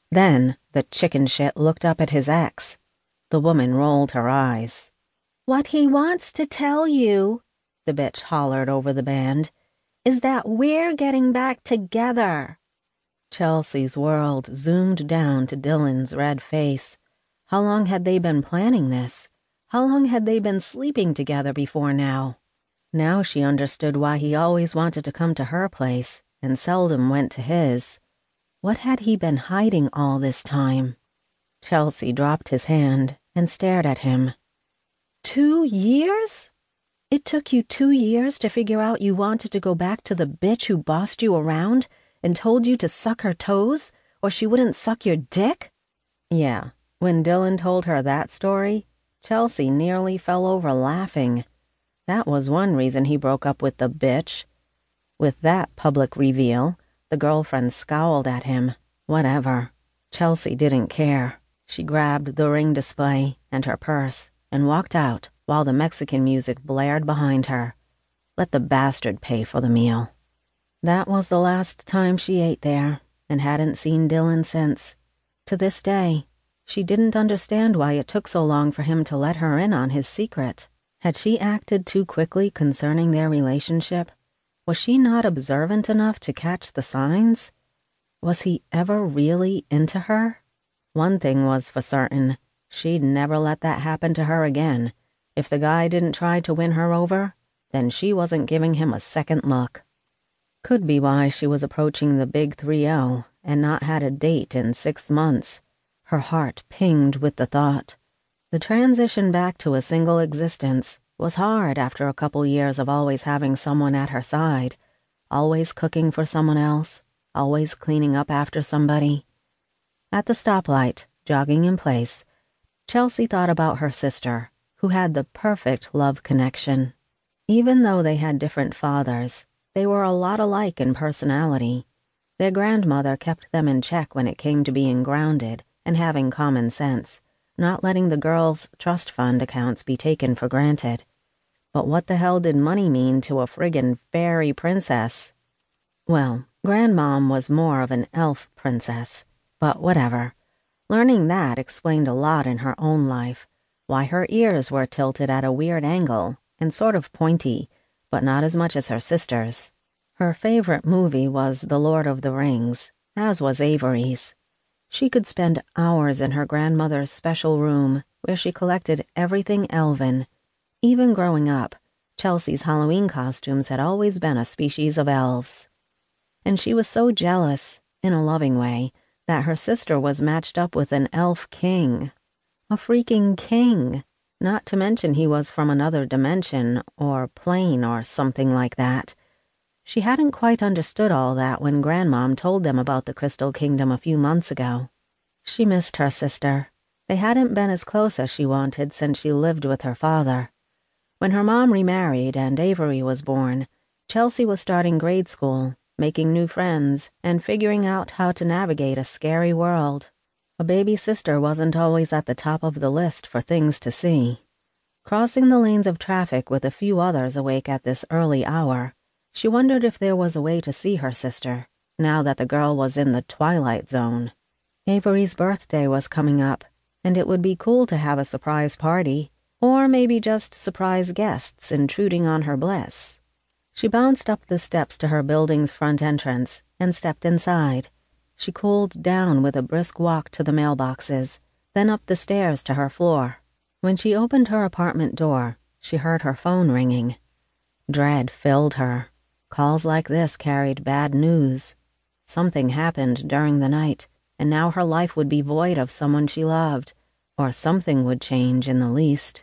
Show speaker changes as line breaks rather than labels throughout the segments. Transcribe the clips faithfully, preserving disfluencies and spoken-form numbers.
Then the chicken shit looked up at his ex. The woman rolled her eyes. "What he wants to tell you," the bitch hollered over the band, "is that we're getting back together." Chelsea's world zoomed down to Dylan's red face. How long had they been planning this? How long had they been sleeping together before now? Now she understood why he always wanted to come to her place and seldom went to his. What had he been hiding all this time? Chelsea dropped his hand and stared at him. Two years? It took you two years to figure out you wanted to go back to the bitch who bossed you around and told you to suck her toes or she wouldn't suck your dick? Yeah, when Dylan told her that story, Chelsea nearly fell over laughing. That was one reason he broke up with the bitch. With that public reveal, the girlfriend scowled at him. Whatever. Chelsea didn't care. She grabbed the ring display and her purse and walked out while the Mexican music blared behind her. Let the bastard pay for the meal. That was the last time she ate there and hadn't seen Dylan since. To this day, she didn't understand why it took so long for him to let her in on his secret. Had she acted too quickly concerning their relationship? Was she not observant enough to catch the signs? Was he ever really into her? One thing was for certain. She'd never let that happen to her again. If the guy didn't try to win her over, then she wasn't giving him a second look. Could be why she was approaching the big three oh and not had a date in six months. Her heart pinged with the thought. The transition back to a single existence was hard after a couple years of always having someone at her side, always cooking for someone else, always cleaning up after somebody. At the stoplight, jogging in place, Chelsea thought about her sister, who had the perfect love connection. Even though they had different fathers, they were a lot alike in personality. Their grandmother kept them in check when it came to being grounded and having common sense, not letting the girls' trust fund accounts be taken for granted. But what the hell did money mean to a friggin' fairy princess? Well, Grandmom was more of an elf princess, but whatever. Learning that explained a lot in her own life, why her ears were tilted at a weird angle and sort of pointy, but not as much as her sister's. Her favorite movie was The Lord of the Rings, as was Avery's. She could spend hours in her grandmother's special room where she collected everything elven. Even growing up, Chelsea's Halloween costumes had always been a species of elves. And she was so jealous, in a loving way, that her sister was matched up with an elf king. A freaking king! Not to mention he was from another dimension, or plane, or something like that. She hadn't quite understood all that when Grandmom told them about the Crystal Kingdom a few months ago. She missed her sister. They hadn't been as close as she wanted since she lived with her father. When her mom remarried and Avery was born, Chelsea was starting grade school, making new friends, and figuring out how to navigate a scary world. A baby sister wasn't always at the top of the list for things to see. Crossing the lanes of traffic with a few others awake at this early hour, she wondered if there was a way to see her sister, now that the girl was in the twilight zone. Avery's birthday was coming up, and it would be cool to have a surprise party, or maybe just surprise guests intruding on her bliss. She bounced up the steps to her building's front entrance and stepped inside. She cooled down with a brisk walk to the mailboxes, then up the stairs to her floor. When she opened her apartment door, she heard her phone ringing. Dread filled her. Calls like this carried bad news. Something happened during the night, and now her life would be void of someone she loved, or something would change in the least.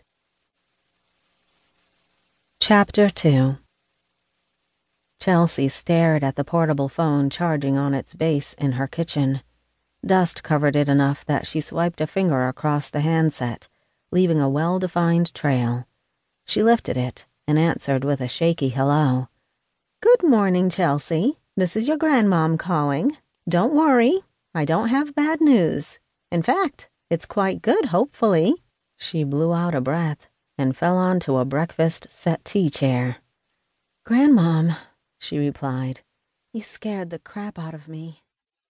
Chapter two. Chelsea stared at the portable phone charging on its base in her kitchen. Dust covered it enough that she swiped a finger across the handset, leaving a well-defined trail. She lifted it and answered with a shaky hello. "Good morning, Chelsea. This is your grandmom calling. Don't worry, I don't have bad news. In fact, it's quite good, hopefully." She blew out a breath and fell onto a breakfast settee chair. "Grandmom," she replied, "you scared the crap out of me."